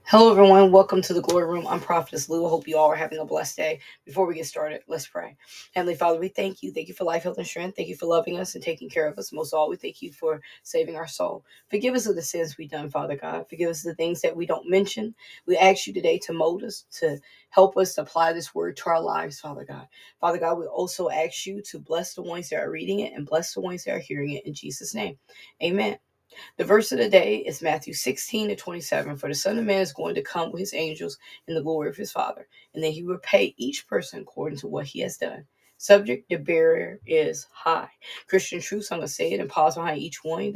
Hello, everyone. Welcome to the Glory Room. I'm Prophetess Lou. I hope you all are having a blessed day. Before we get started, let's pray. Heavenly Father, we thank you. Thank you for life, health, and strength. Thank you for loving us and taking care of us. Most of all, we thank you for saving our soul. Forgive us of the sins we've done, Father God. Forgive us of the things that we don't mention. We ask you today to mold us, to help us to apply this word to our lives, Father God. Father God, we also ask you to bless the ones that are reading it and bless the ones that are hearing it in Jesus' name. Amen. The verse of the day is Matthew 16-27. For the Son of Man is going to come with his angels in the glory of his Father, and then he will pay each person according to what he has done. Subject, the barrier is high. Christian truths, I'm going to say it and pause behind each one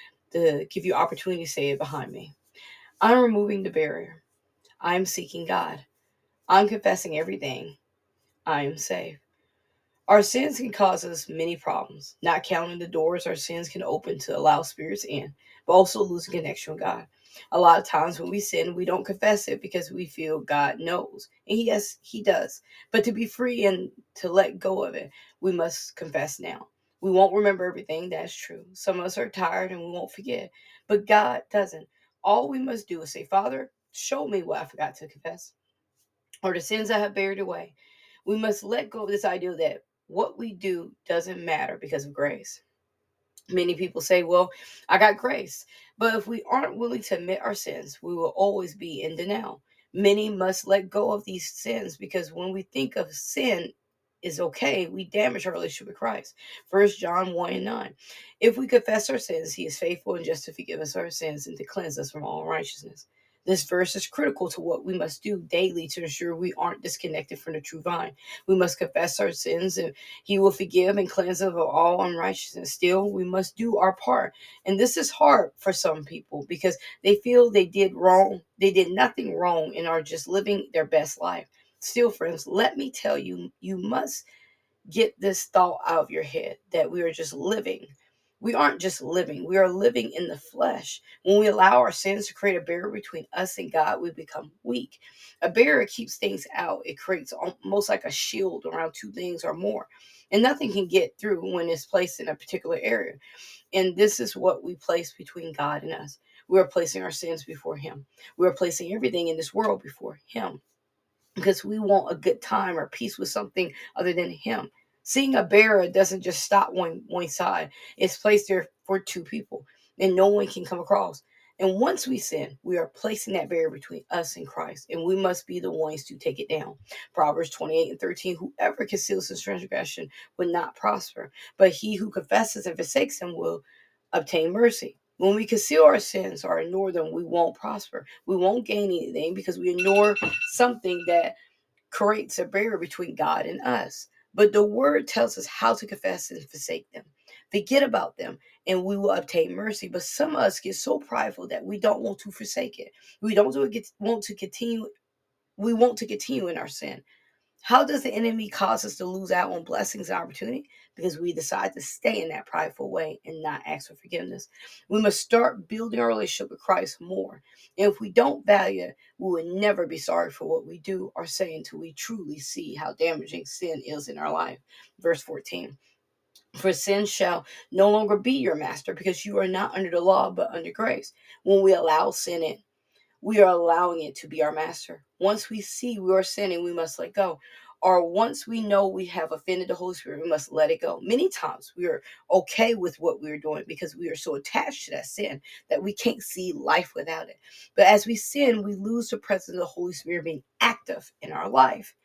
to give you opportunity to say it behind me. I'm removing the barrier. I'm seeking God. I'm confessing everything. I am saved. Our sins can cause us many problems, not counting the doors our sins can open to allow spirits in, but also losing connection with God. A lot of times when we sin, we don't confess it because we feel God knows. And yes, he does. But to be free and to let go of it, we must confess now. We won't remember everything, that's true. Some of us are tired and we won't forget. But God doesn't. All we must do is say, Father, show me what I forgot to confess, or the sins I have buried away. We must let go of this idea that what we do doesn't matter because of grace. Many people say, well, I got grace. But if we aren't willing to admit our sins, we will always be in denial. Many must let go of these sins because when we think of sin is okay, we damage our relationship with Christ. 1 John 1:9. If we confess our sins, he is faithful and just to forgive us our sins and to cleanse us from all unrighteousness. This verse is critical to what we must do daily to ensure we aren't disconnected from the true vine. We must confess our sins and he will forgive and cleanse us of all unrighteousness. Still, we must do our part. And this is hard for some people because they feel they did wrong. They did nothing wrong and are just living their best life. Still, friends, let me tell you, you must get this thought out of your head that we are just living. We aren't just living, we are living in the flesh. When we allow our sins to create a barrier between us and God, we become weak. A barrier keeps things out, it creates almost like a shield around two things or more. And nothing can get through when it's placed in a particular area. And this is what we place between God and us. We are placing our sins before Him. We are placing everything in this world before Him because we want a good time or peace with something other than him. Seeing a barrier doesn't just stop one side. It's placed there for two people and no one can come across. And once we sin, we are placing that barrier between us and Christ, and we must be the ones to take it down. Proverbs 28:13, whoever conceals his transgression will not prosper, but he who confesses and forsakes him will obtain mercy. When we conceal our sins or ignore them, we won't prosper. We won't gain anything because we ignore something that creates a barrier between God and us. But the word tells us how to confess and forsake them. Forget about them and we will obtain mercy. But some of us get so prideful that we don't want to forsake it. We don't want to continue. We want to continue in our sin. How does the enemy cause us to lose out on blessings and opportunity? Because we decide to stay in that prideful way and not ask for forgiveness. We must start building our relationship with Christ more. And if we don't value it, we will never be sorry for what we do or say until we truly see how damaging sin is in our life. Verse 14. For sin shall no longer be your master because you are not under the law but under grace. When we allow sin in, we are allowing it to be our master. Once we see we are sinning, we must let go. Or once we know we have offended the Holy Spirit, we must let it go. Many times we are okay with what we're doing because we are so attached to that sin that we can't see life without it. But as we sin, we lose the presence of the Holy Spirit being active in our life.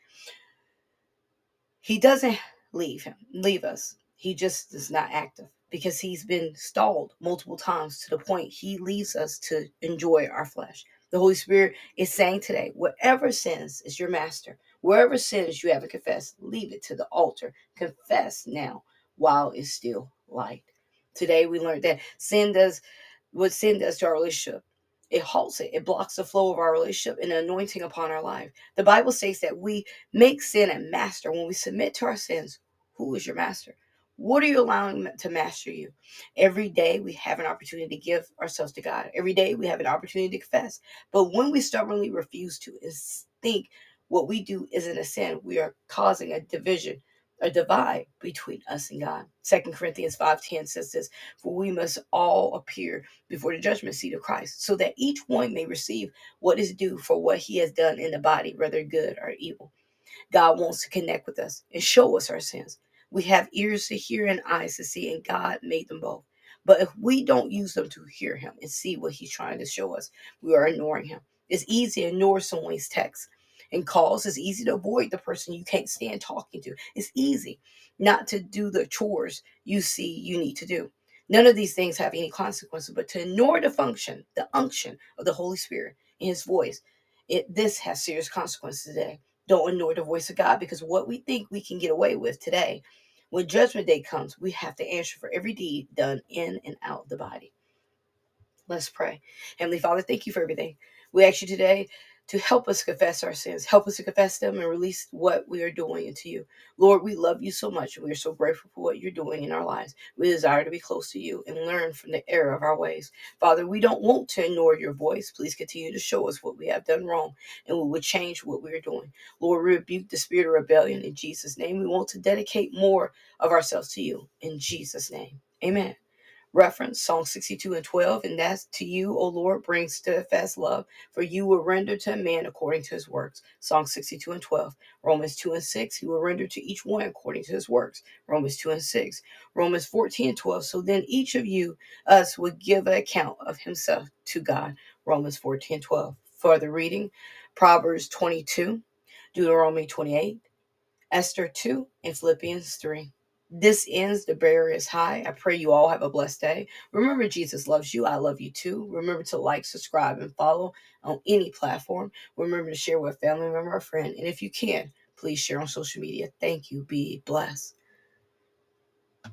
He doesn't leave us. He just is not active because he's been stalled multiple times to the point he leaves us to enjoy our flesh. The Holy Spirit is saying today, whatever sins is your master, wherever sins you haven't confessed, leave it to the altar. Confess now while it's still light. Today we learned that sin does what sin does to our relationship. It halts it. It blocks the flow of our relationship and the anointing upon our life. The Bible states that we make sin a master when we submit to our sins. Who is your master? What are you allowing to master you? Every day we have an opportunity to give ourselves to God. Every day we have an opportunity to confess. But when we stubbornly refuse to and think what we do isn't a sin, we are causing a division a divide between us and God. 2 Corinthians 5:10 says this, for we must all appear before the judgment seat of Christ, so that each one may receive what is due for what he has done in the body, whether good or evil. God wants to connect with us and show us our sins. We have ears to hear and eyes to see, and God made them both. But if we don't use them to hear him and see what he's trying to show us, we are ignoring him. It's easy to ignore someone's text and calls. It's easy to avoid the person you can't stand talking to. It's easy not to do the chores you see you need to do. None of these things have any consequences, but to ignore the function, the unction of the Holy Spirit in his voice, this has serious consequences today. Don't ignore the voice of God, because what we think we can get away with today, when judgment day comes, we have to answer for every deed done in and out of the body. Let's pray. Heavenly Father, thank you for everything. We ask you today to help us confess our sins. Help us to confess them and release what we are doing into you. Lord, we love you so much, and we are so grateful for what you're doing in our lives. We desire to be close to you and learn from the error of our ways. Father, we don't want to ignore your voice. Please continue to show us what we have done wrong, and we will change what we are doing. Lord, we rebuke the spirit of rebellion in Jesus' name. We want to dedicate more of ourselves to you in Jesus' name. Amen. Reference Psalm 62:12, and that's to you, O Lord, brings steadfast love, for you will render to a man according to his works. Psalm 62:12. Romans 2:6, he will render to each one according to his works. Romans 2:6. Romans 14:12, so then each of you, us, would give an account of himself to God. Romans 14:12. Further reading, Proverbs 22, Deuteronomy 28, Esther 2, and Philippians 3. This ends The Barrier is High. I pray you all have a blessed day. Remember, Jesus loves you. I love you too. Remember to like, subscribe, and follow on any platform. Remember to share with a family member or friend. And if you can, please share on social media. Thank you. Be blessed.